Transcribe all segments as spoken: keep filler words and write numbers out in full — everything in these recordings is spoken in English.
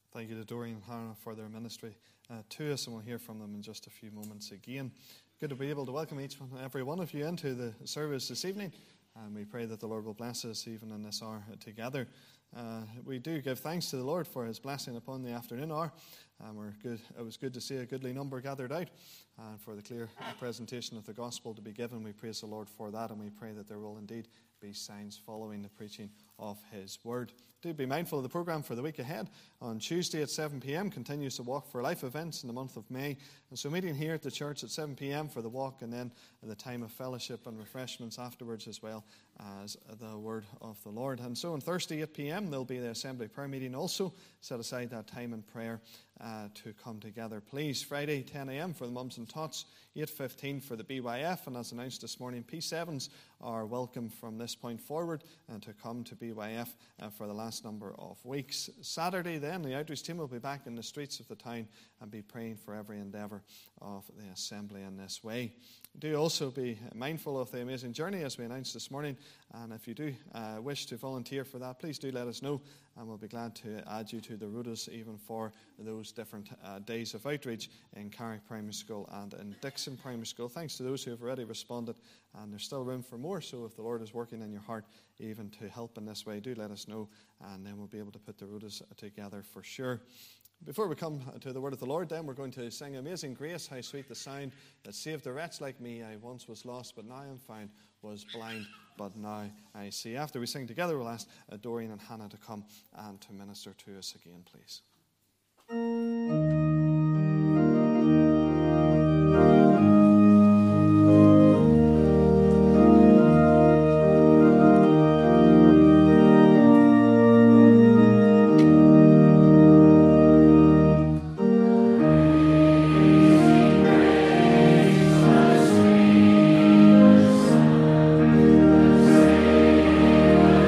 Thank you to Dorian and Hannah for their ministry uh, to us, and we'll hear from them in just a few moments again. Good to be able to welcome each and every one of you into the service this evening, and we pray that the Lord will bless us even in this hour together. Uh, we do give thanks to the Lord for his blessing upon the afternoon hour. Um, we're good. It was good to see a goodly number gathered out, and for the clear presentation of the gospel to be given. We praise the Lord for that, and we pray that there will indeed be signs following the preaching of his word. Do be mindful of the program for the week ahead. On Tuesday at seven p.m. continues the Walk for Life events in the month of May. And so meeting here at the church at seven p.m. for the walk, and then the time of fellowship and refreshments afterwards, as well as the word of the Lord. And so on Thursday eight p.m. there'll be the assembly prayer meeting also. Set aside that time in prayer uh, to come together, please. Friday ten a.m. for the mums and tots, eight fifteen for the B Y F, and as announced this morning, P sevens are welcome from this point forward and to come to B Y F uh, for the last number of weeks. Saturday then, the outreach team will be back in the streets of the town and be praying for every endeavour of the assembly in this way. Do also be mindful of the amazing journey as we announced this morning, and if you do uh, wish to volunteer for that, please do let us know, and we'll be glad to add you to the rotas even for those different uh, days of outreach in Carrick Primary School and in Dixon Primary School. Thanks to those who have already responded, and there's still room for more, so if the Lord is working in your heart even to help in this way, do let us know, and then we'll be able to put the rotas together for sure. Before we come to the word of the Lord, then, we're going to sing Amazing Grace, how sweet the sound that saved a wretch like me. I once was lost, but now I'm found, was blind, but now I see. After we sing together, we'll ask Dorian and Hannah to come and to minister to us again, please.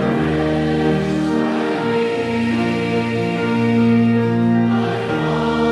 Oh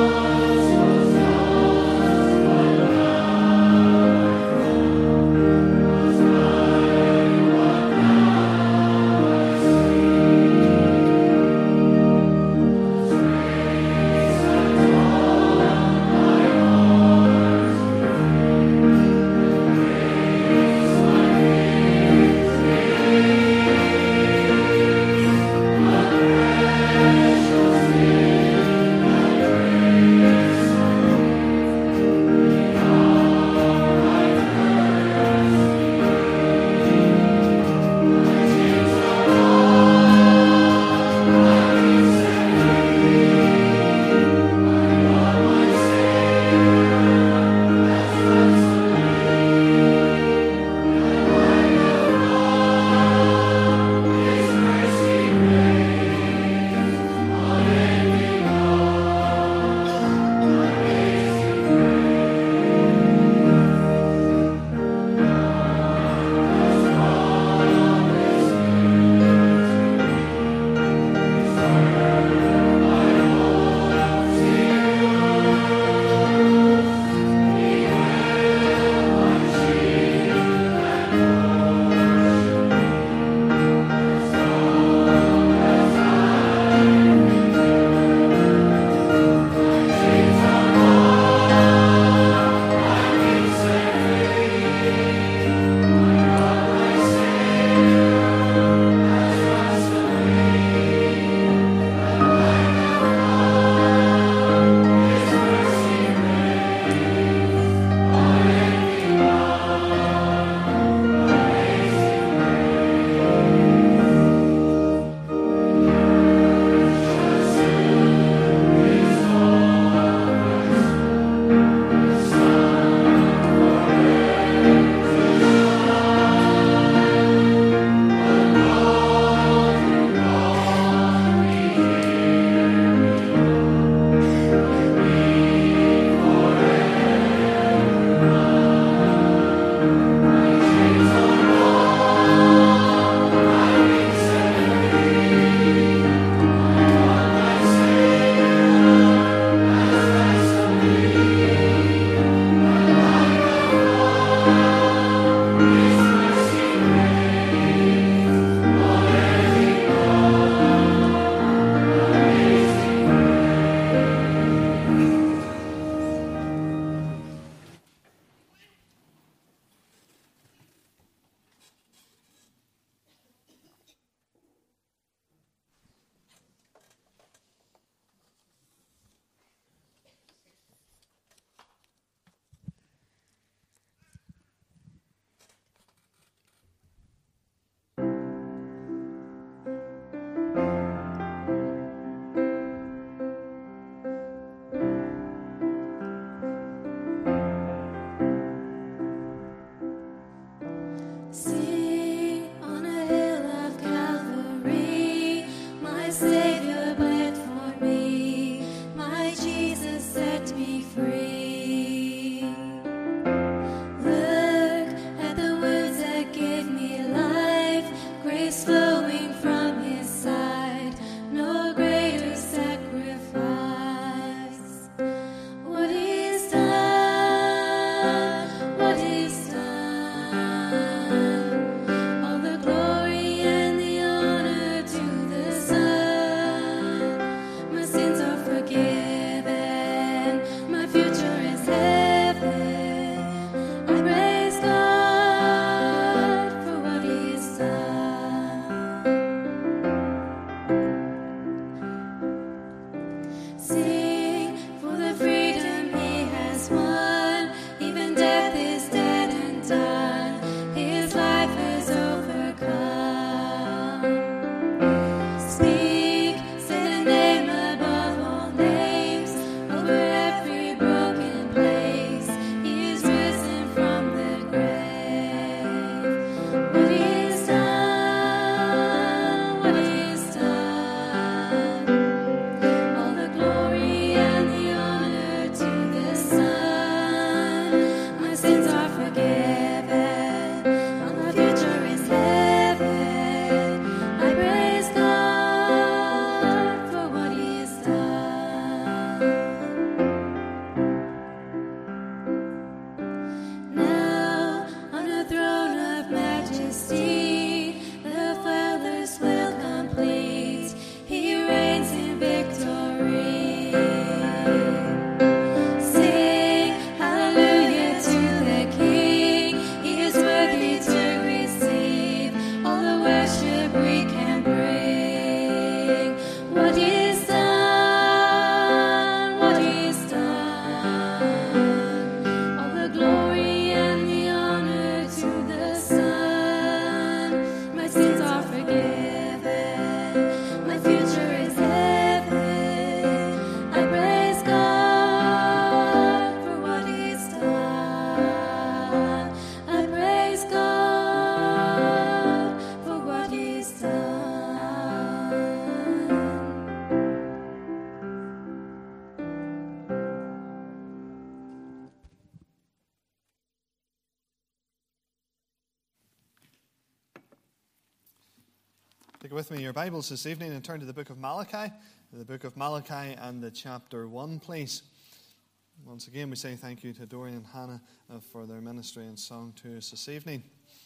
Take with me your Bibles this evening and turn to the book of Malachi, the book of Malachi and the chapter one, please. Once again, we say thank you to Dorian and Hannah uh, for their ministry and song to us this evening.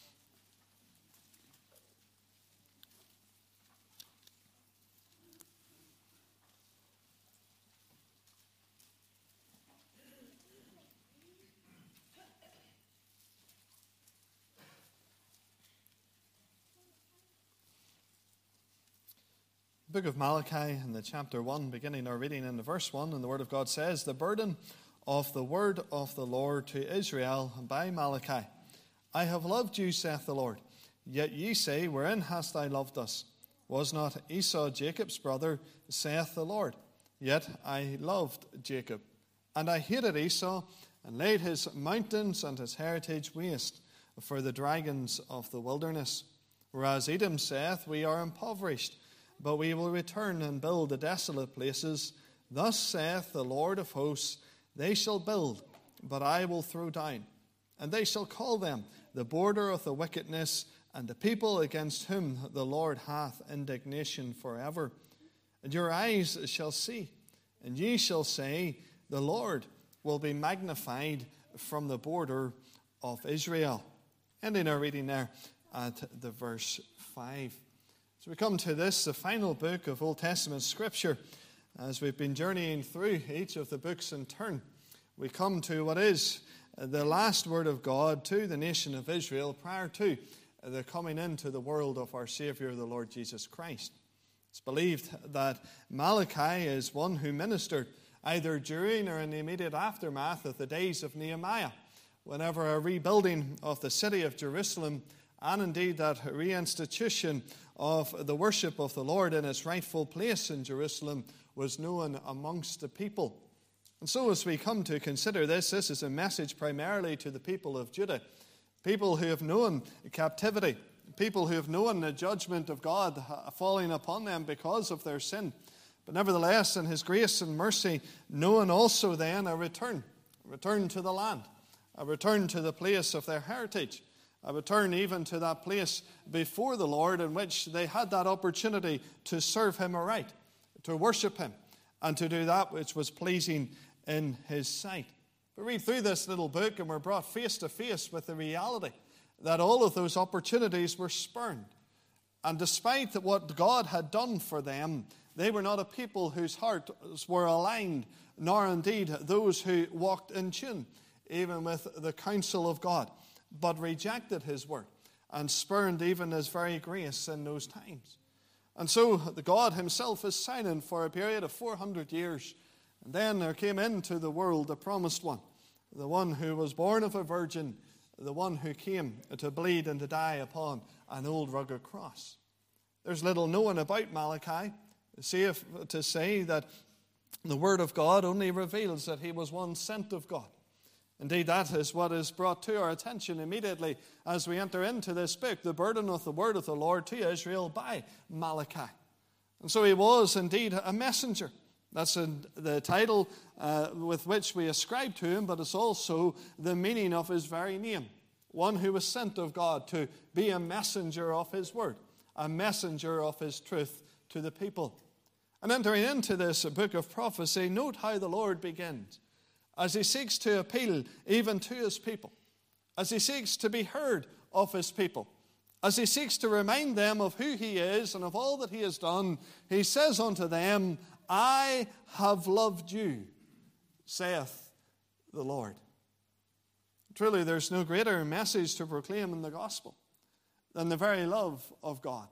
Book of Malachi and the chapter one, beginning our reading in the verse one, and the word of God says, "The burden of the word of the Lord to Israel by Malachi. I have loved you, saith the Lord. Yet ye say, wherein hast thou loved us? Was not Esau Jacob's brother, saith the Lord? Yet I loved Jacob, and I hated Esau, and laid his mountains and his heritage waste for the dragons of the wilderness. Whereas Edom saith, we are impoverished, but we will return and build the desolate places. Thus saith the Lord of hosts, they shall build, but I will throw down. And they shall call them the border of the wickedness, and the people against whom the Lord hath indignation forever. And your eyes shall see, and ye shall say, the Lord will be magnified from the border of Israel." Ending our reading there at the verse five. So we come to this, the final book of Old Testament Scripture. As we've been journeying through each of the books in turn, we come to what is the last word of God to the nation of Israel prior to the coming into the world of our Savior, the Lord Jesus Christ. It's believed that Malachi is one who ministered either during or in the immediate aftermath of the days of Nehemiah, whenever a rebuilding of the city of Jerusalem and indeed that reinstitution of the worship of the Lord in its rightful place in Jerusalem was known amongst the people. And so as we come to consider this, this is a message primarily to the people of Judah, people who have known captivity, people who have known the judgment of God falling upon them because of their sin. But nevertheless, in his grace and mercy, knowing also then a return, a return to the land, a return to the place of their heritage, a return even to that place before the Lord in which they had that opportunity to serve him aright, to worship him, and to do that which was pleasing in his sight. We read through this little book and we're brought face to face with the reality that all of those opportunities were spurned. And despite what God had done for them, they were not a people whose hearts were aligned, nor indeed those who walked in tune, even with the counsel of God, but rejected his word and spurned even his very grace in those times. And so God himself is silent for a period of four hundred years. And then there came into the world the promised one, the one who was born of a virgin, the one who came to bleed and to die upon an old rugged cross. There's little known about Malachi, save to say that the word of God only reveals that he was one sent of God. Indeed, that is what is brought to our attention immediately as we enter into this book, the burden of the word of the Lord to Israel by Malachi. And so he was indeed a messenger. That's the title uh, with which we ascribe to him, but it's also the meaning of his very name. One who was sent of God to be a messenger of his word, a messenger of his truth to the people. And entering into this book of prophecy, note how the Lord begins, as he seeks to appeal even to his people, as he seeks to be heard of his people, as he seeks to remind them of who he is and of all that he has done. He says unto them, I have loved you, saith the Lord. Truly, there's no greater message to proclaim in the gospel than the very love of God.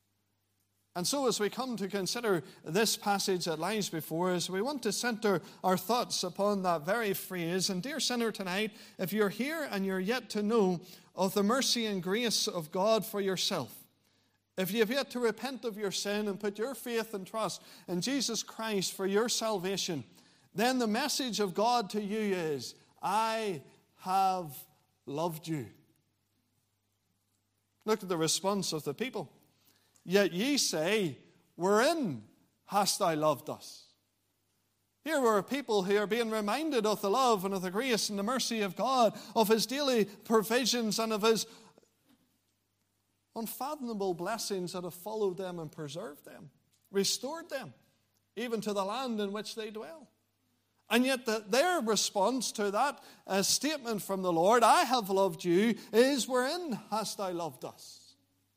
And so as we come to consider this passage that lies before us, we want to center our thoughts upon that very phrase. And dear sinner, tonight, if you're here and you're yet to know of the mercy and grace of God for yourself, if you have yet to repent of your sin and put your faith and trust in Jesus Christ for your salvation, then the message of God to you is, I have loved you. Look at the response of the people. Yet ye say, wherein hast thou loved us? Here were people who are being reminded of the love and of the grace and the mercy of God, of his daily provisions and of his unfathomable blessings that have followed them and preserved them, restored them, even to the land in which they dwell. And yet the, their response to that uh, statement from the Lord, I have loved you, is, wherein hast thou loved us?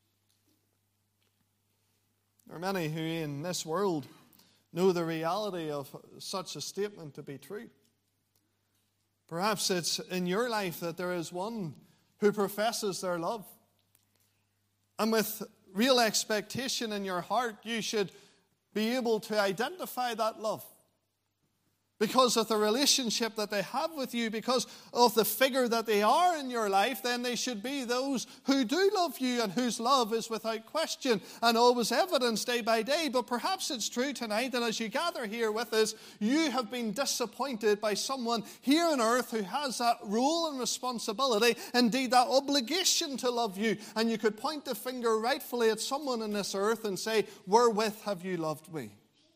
There are many who in this world know the reality of such a statement to be true. Perhaps it's in your life that there is one who professes their love. And with real expectation in your heart, you should be able to identify that love. Because of the relationship that they have with you, because of the figure that they are in your life, then they should be those who do love you and whose love is without question and always evidenced day by day. But perhaps it's true tonight that as you gather here with us, you have been disappointed by someone here on earth who has that role and responsibility, indeed that obligation to love you. And you could point the finger rightfully at someone on this earth and say, wherewith have you loved me?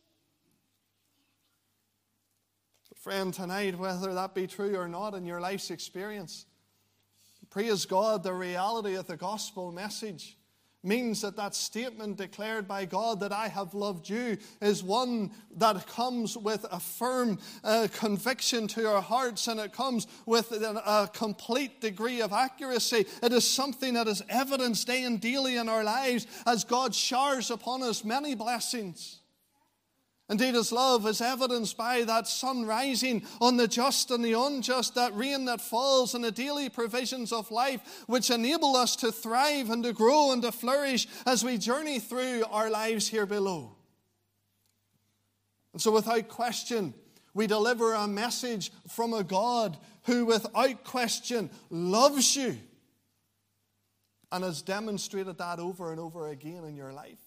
Friend, tonight, whether that be true or not in your life's experience, praise God, the reality of the gospel message means that that statement declared by God that I have loved you is one that comes with a firm uh, conviction to our hearts, and it comes with a, a complete degree of accuracy. It is something that is evidenced day and daily in our lives as God showers upon us many blessings. Indeed, His love is evidenced by that sun rising on the just and the unjust, that rain that falls, and the daily provisions of life which enable us to thrive and to grow and to flourish as we journey through our lives here below. And so without question, we deliver a message from a God who without question loves you and has demonstrated that over and over again in your life.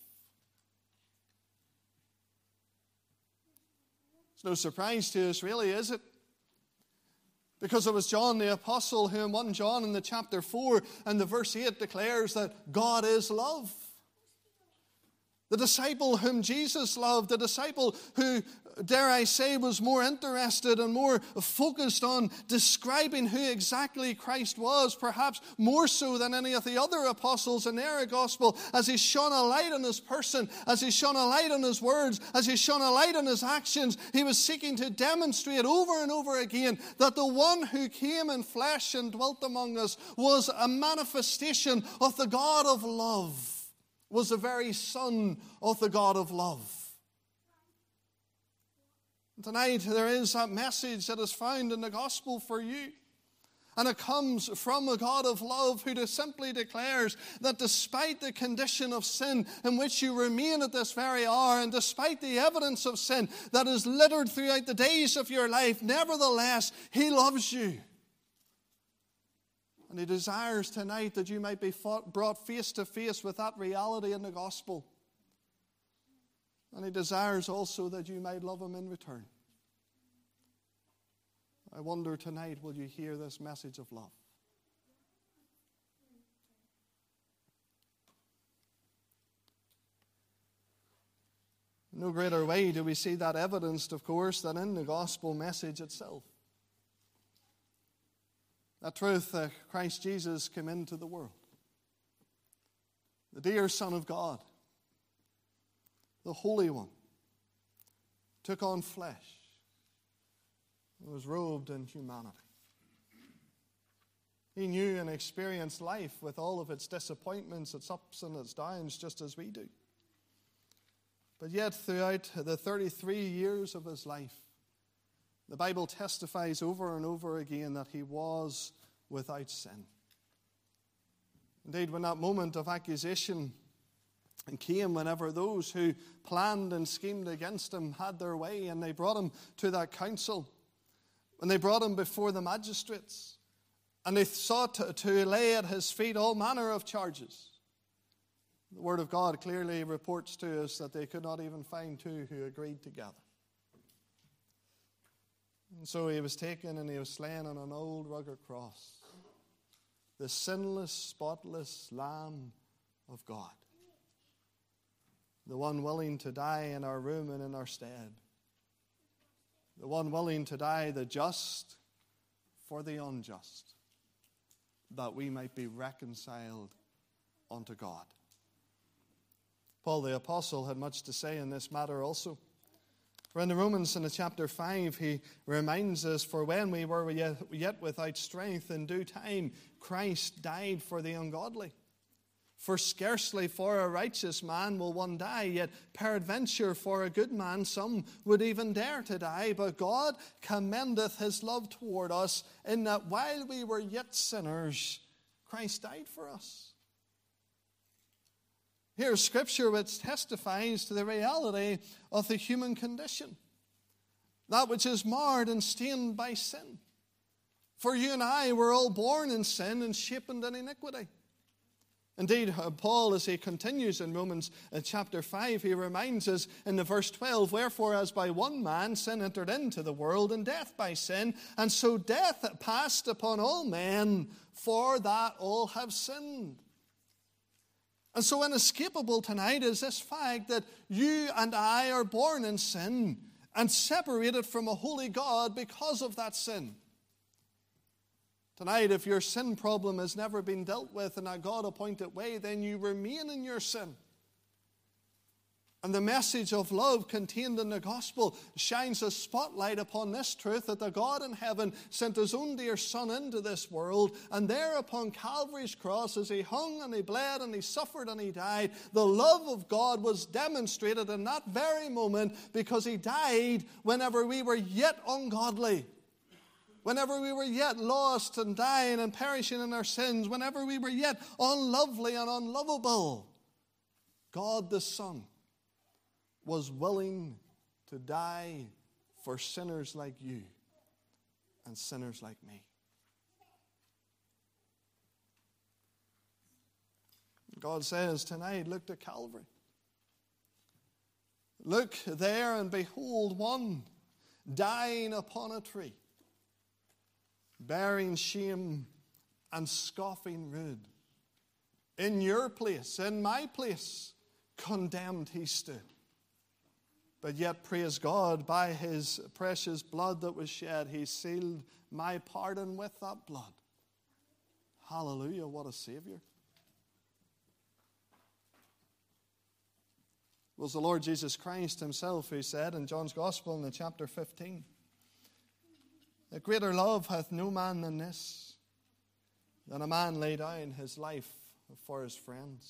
It's no surprise to us, really, is it? Because it was John the Apostle who in First John in the chapter four and the verse eight declares that God is love. The disciple whom Jesus loved, the disciple who, dare I say, was more interested and more focused on describing who exactly Christ was, perhaps more so than any of the other apostles in their gospel, as he shone a light on his person, as he shone a light on his words, as he shone a light on his actions. He was seeking to demonstrate over and over again that the one who came in flesh and dwelt among us was a manifestation of the God of love, was the very Son of the God of love. Tonight there is that message that is found in the gospel for you. And it comes from a God of love who just simply declares that despite the condition of sin in which you remain at this very hour, and despite the evidence of sin that is littered throughout the days of your life, nevertheless, He loves you. And He desires tonight that you might be fought, brought face to face with that reality in the gospel. And He desires also that you might love Him in return. I wonder tonight, will you hear this message of love? In no greater way do we see that evidenced, of course, than in the gospel message itself. That truth that Christ Jesus came into the world. The dear Son of God, the Holy One, took on flesh and was robed in humanity. He knew and experienced life with all of its disappointments, its ups and its downs, just as we do. But yet, throughout the thirty-three years of His life, the Bible testifies over and over again that He was without sin. Indeed, when that moment of accusation came, whenever those who planned and schemed against Him had their way, and they brought Him to that council, when they brought Him before the magistrates, and they sought to, to lay at His feet all manner of charges, the Word of God clearly reports to us that they could not even find two who agreed together. And so He was taken and He was slain on an old rugged cross. The sinless, spotless Lamb of God. The one willing to die in our room and in our stead. The one willing to die, the just for the unjust, that we might be reconciled unto God. Paul the Apostle had much to say in this matter also. For in the Romans in the chapter five, he reminds us, for when we were yet, yet without strength, in due time Christ died for the ungodly. For scarcely for a righteous man will one die, yet peradventure for a good man some would even dare to die. But God commendeth his love toward us, in that while we were yet sinners, Christ died for us. Here's scripture which testifies to the reality of the human condition, that which is marred and stained by sin. For you and I were all born in sin and shapen in iniquity. Indeed, Paul, as he continues in Romans chapter five, he reminds us in the verse twelve, wherefore as by one man sin entered into the world, and death by sin, and so death passed upon all men, for that all have sinned. And so inescapable tonight is this fact that you and I are born in sin and separated from a holy God because of that sin. Tonight, if your sin problem has never been dealt with in a God-appointed way, then you remain in your sin. And the message of love contained in the gospel shines a spotlight upon this truth, that the God in heaven sent his own dear Son into this world, and there upon Calvary's cross, as he hung and he bled and he suffered and he died, the love of God was demonstrated in that very moment, because he died whenever we were yet ungodly. Whenever we were yet lost and dying and perishing in our sins, whenever we were yet unlovely and unlovable, God the Son was willing to die for sinners like you and sinners like me. God says tonight, look to Calvary. Look there and behold one dying upon a tree, bearing shame and scoffing rude. In your place, in my place, condemned he stood. But yet, praise God, by his precious blood that was shed, he sealed my pardon with that blood. Hallelujah, what a Savior. It was the Lord Jesus Christ himself who said in John's Gospel in the chapter fifteen, that greater love hath no man than this, than a man lay down his life for his friends.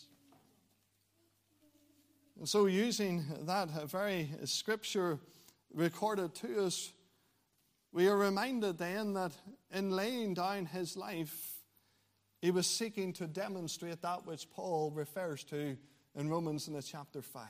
And so, using that very scripture recorded to us, we are reminded then that in laying down his life, he was seeking to demonstrate that which Paul refers to in Romans in the chapter five.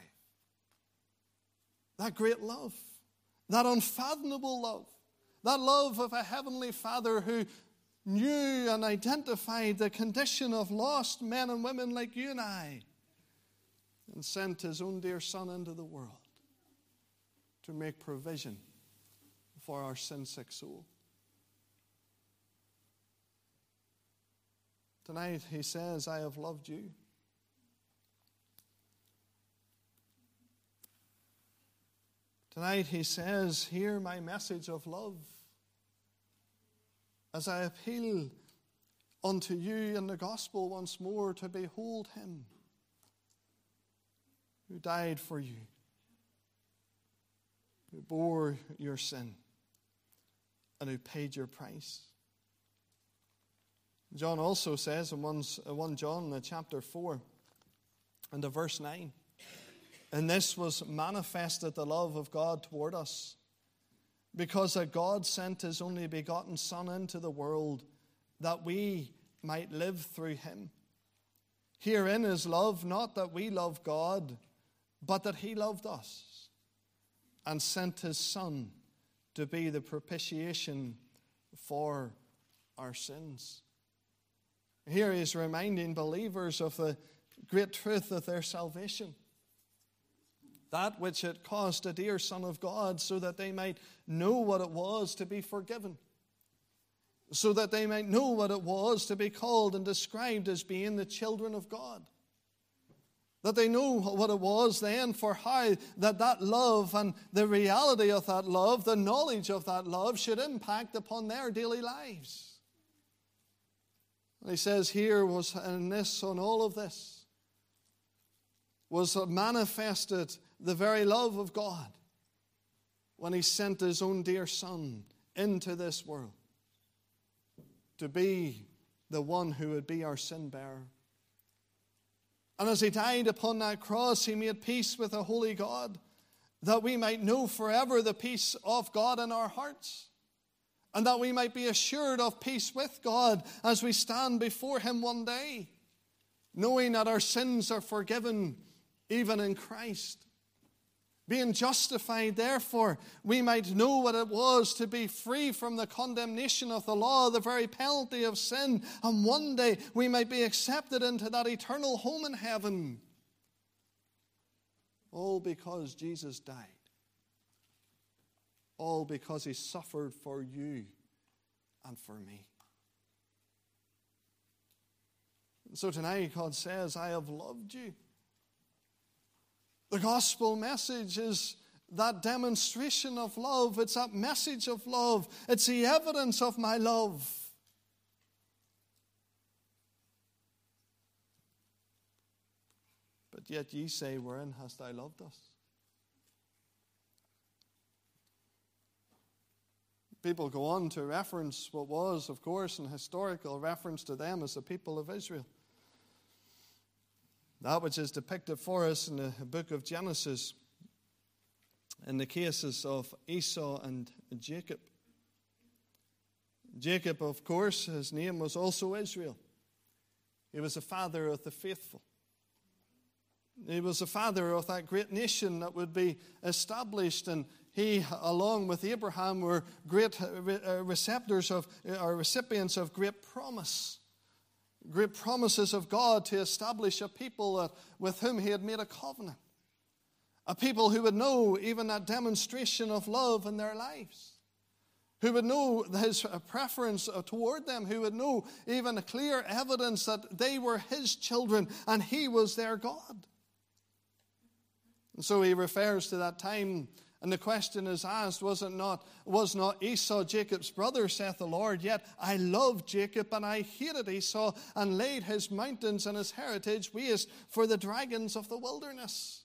That great love, that unfathomable love, that love of a heavenly Father who knew and identified the condition of lost men and women like you and I, and sent his own dear Son into the world to make provision for our sin-sick soul. Tonight he says, I have loved you. Tonight he says, hear my message of love as I appeal unto you in the gospel once more to behold him who died for you, who bore your sin, and who paid your price. John also says in First John in chapter four and the verse nine, and this was manifested the love of God toward us, because that God sent his only begotten Son into the world, that we might live through him. Herein is love, not that we love God, but that he loved us and sent his Son to be the propitiation for our sins. Here he is reminding believers of the great truth of their salvation, that which it cost a dear Son of God, so that they might know what it was to be forgiven, so that they might know what it was to be called and described as being the children of God. That they know what it was then for how that that love and the reality of that love, the knowledge of that love, should impact upon their daily lives. And he says here was in this, on all of this, was manifested the very love of God when he sent his own dear Son into this world to be the one who would be our sin bearer. And as he died upon that cross, he made peace with a holy God, that we might know forever the peace of God in our hearts, and that we might be assured of peace with God as we stand before him one day, knowing that our sins are forgiven even in Christ. Being justified, therefore, we might know what it was to be free from the condemnation of the law, the very penalty of sin, and one day we might be accepted into that eternal home in heaven. All because Jesus died. All because he suffered for you and for me. And so tonight God says, I have loved you. The gospel message is that demonstration of love. It's that message of love. It's the evidence of my love. But yet ye say, wherein hast thou loved us? People go on to reference what was, of course, an historical reference to them as the people of Israel. That which is depicted for us in the book of Genesis, in the cases of Esau and Jacob. Jacob, of course, his name was also Israel. He was the father of the faithful. He was the father of that great nation that would be established, and he, along with Abraham, were great receptors of, or recipients of great promise. Great promises of God to establish a people that, with whom he had made a covenant. A people who would know even that demonstration of love in their lives. Who would know his preference toward them. Who would know even a clear evidence that they were his children and he was their God. And so he refers to that time. And the question is asked, was it not, was not Esau Jacob's brother, saith the Lord? Yet I loved Jacob, and I hated Esau, and laid his mountains and his heritage waste for the dragons of the wilderness.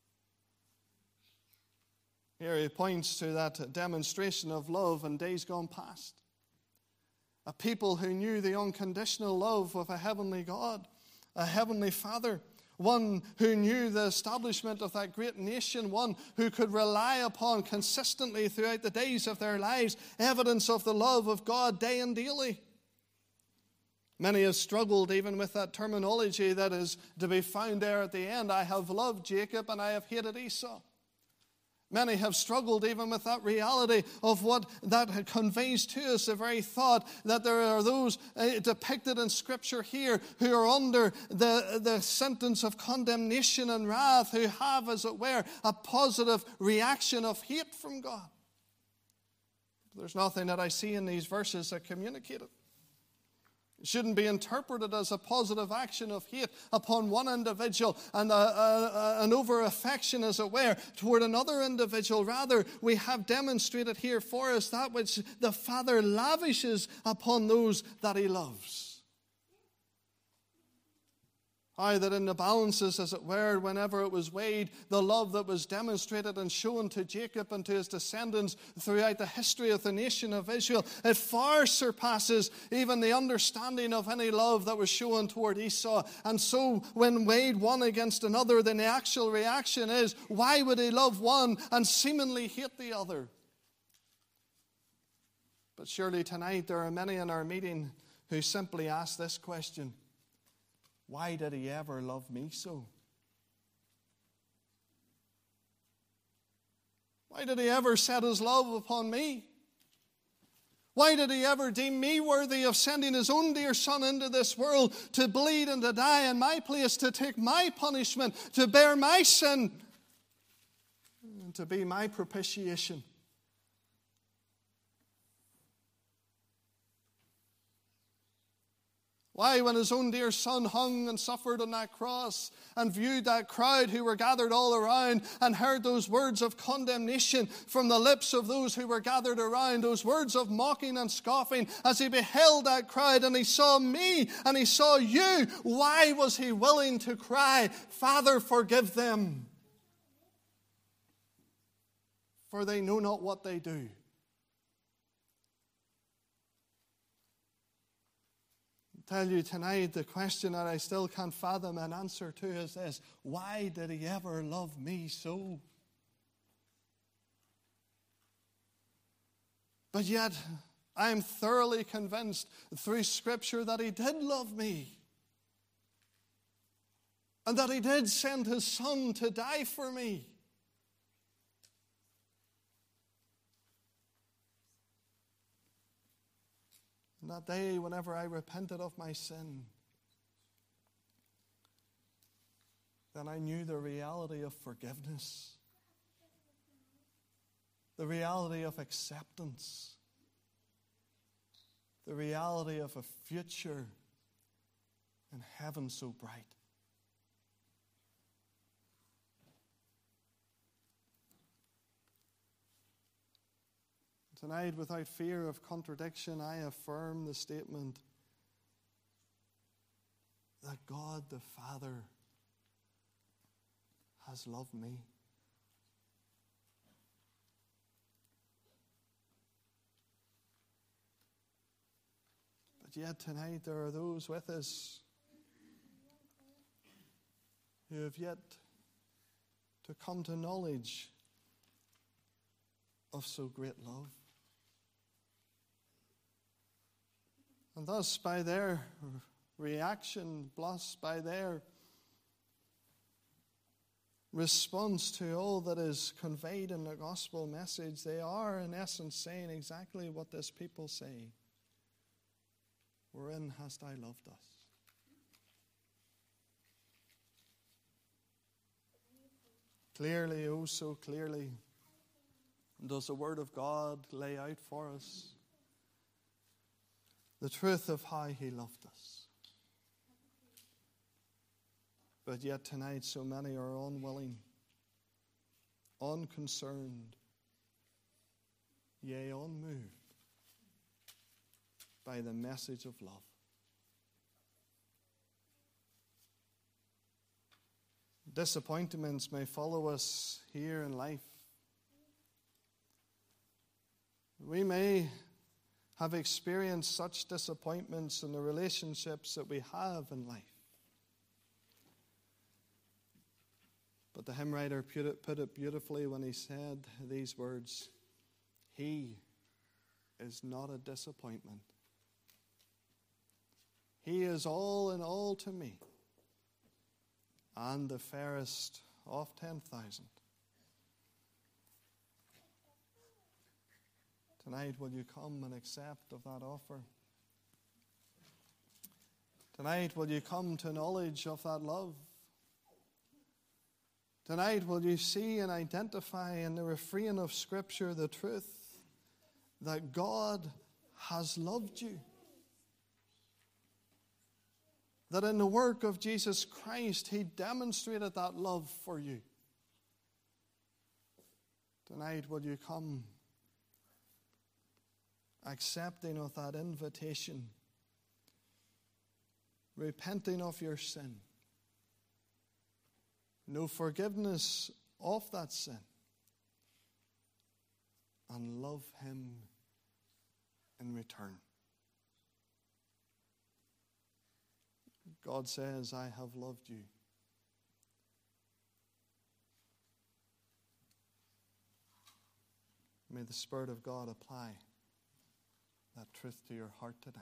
Here he points to that demonstration of love in days gone past. A people who knew the unconditional love of a heavenly God, a heavenly Father. One who knew the establishment of that great nation. One who could rely upon consistently throughout the days of their lives evidence of the love of God day and daily. Many have struggled even with that terminology that is to be found there at the end. I have loved Jacob and I have hated Esau. Many have struggled even with that reality of what that conveys to us, the very thought that there are those uh, depicted in Scripture here who are under the, the sentence of condemnation and wrath, who have, as it were, a positive reaction of hate from God. There's nothing that I see in these verses that communicate it. It shouldn't be interpreted as a positive action of hate upon one individual and a, a, a, an over-affection, as it were, toward another individual. Rather, we have demonstrated here for us that which the Father lavishes upon those that he loves. How that in the balances, as it were, whenever it was weighed, the love that was demonstrated and shown to Jacob and to his descendants throughout the history of the nation of Israel, it far surpasses even the understanding of any love that was shown toward Esau. And so when weighed one against another, then the actual reaction is, why would he love one and seemingly hate the other? But surely tonight there are many in our meeting who simply ask this question: why did he ever love me so? Why did he ever set his love upon me? Why did he ever deem me worthy of sending his own dear Son into this world to bleed and to die in my place, to take my punishment, to bear my sin, and to be my propitiation? Why, when his own dear son hung and suffered on that cross and viewed that crowd who were gathered all around and heard those words of condemnation from the lips of those who were gathered around, those words of mocking and scoffing, as he beheld that crowd and he saw me and he saw you, why was he willing to cry, Father, forgive them, for they know not what they do? Tell you tonight, the question that I still can't fathom an answer to is this: why did he ever love me so? But yet, I am thoroughly convinced through Scripture that he did love me. And that he did send his Son to die for me. And that day, whenever I repented of my sin, then I knew the reality of forgiveness, the reality of acceptance, the reality of a future in heaven so bright. Tonight, without fear of contradiction, I affirm the statement that God the Father has loved me. But yet tonight there are those with us who have yet to come to knowledge of so great love. And thus, by their reaction, plus by their response to all that is conveyed in the gospel message, they are, in essence, saying exactly what this people say: wherein hast thou loved us? Clearly, oh so clearly, does the Word of God lay out for us the truth of how he loved us. But yet tonight so many are unwilling, unconcerned, yea, unmoved by the message of love. Disappointments may follow us here in life. We may have experienced such disappointments in the relationships that we have in life. But the hymn writer put it, put it beautifully when he said these words: He is not a disappointment. He is all in all to me, and the fairest of ten thousand. Tonight, will you come and accept of that offer? Tonight, will you come to knowledge of that love? Tonight, will you see and identify in the refrain of Scripture the truth that God has loved you? That in the work of Jesus Christ, he demonstrated that love for you. Tonight, will you come accepting of that invitation, repenting of your sin, no forgiveness of that sin, and love him in return? God says, I have loved you. May the Spirit of God apply that truth to your heart tonight.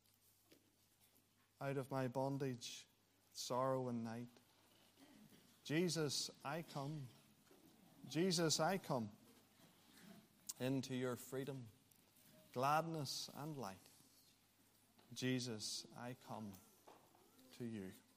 Out of my bondage, sorrow and night, Jesus, I come. Jesus, I come into your freedom, gladness, and light. Jesus, I come to you.